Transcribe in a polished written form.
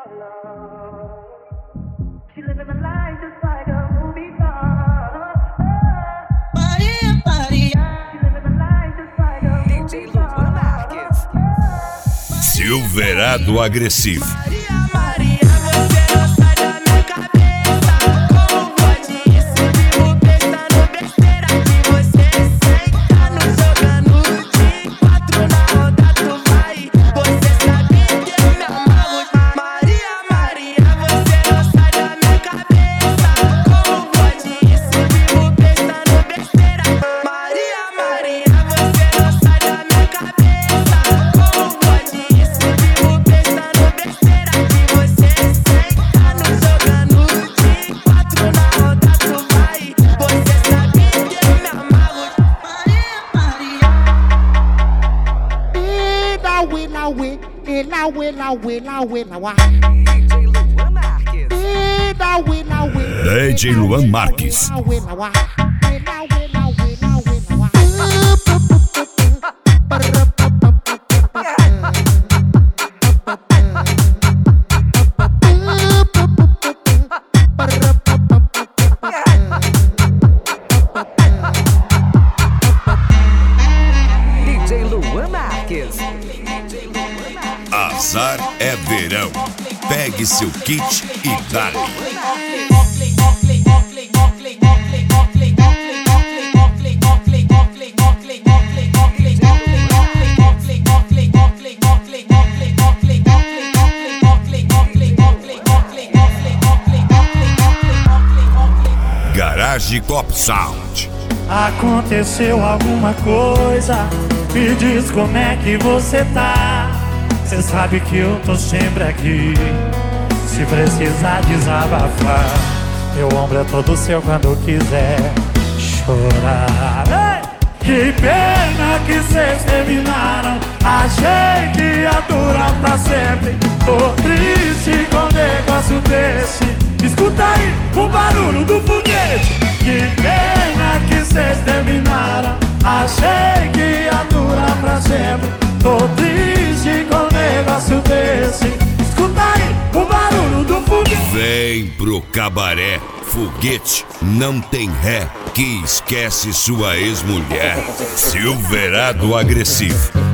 Silverado Agressivo. DJ Luan Marques. Azar é verão. Pegue seu kit e dá-lhe. Garage Cop Sound. Aconteceu alguma coisa? Me diz como é que você tá. Cê sabe que eu tô sempre aqui, se precisar desabafar. Meu ombro é todo seu quando quiser chorar. Que pena que cês terminaram. Achei que ia durar pra sempre. Tô triste com um negócio desse. Escuta aí o barulho do foguete. Que pena que cês terminaram. Achei que ia durar pra sempre. Tô triste com um negócio desse. Escuta aí o barulho do foguete. Vem pro cabaré. Foguete não tem ré, que esquece sua ex-mulher. Silverado Agressivo.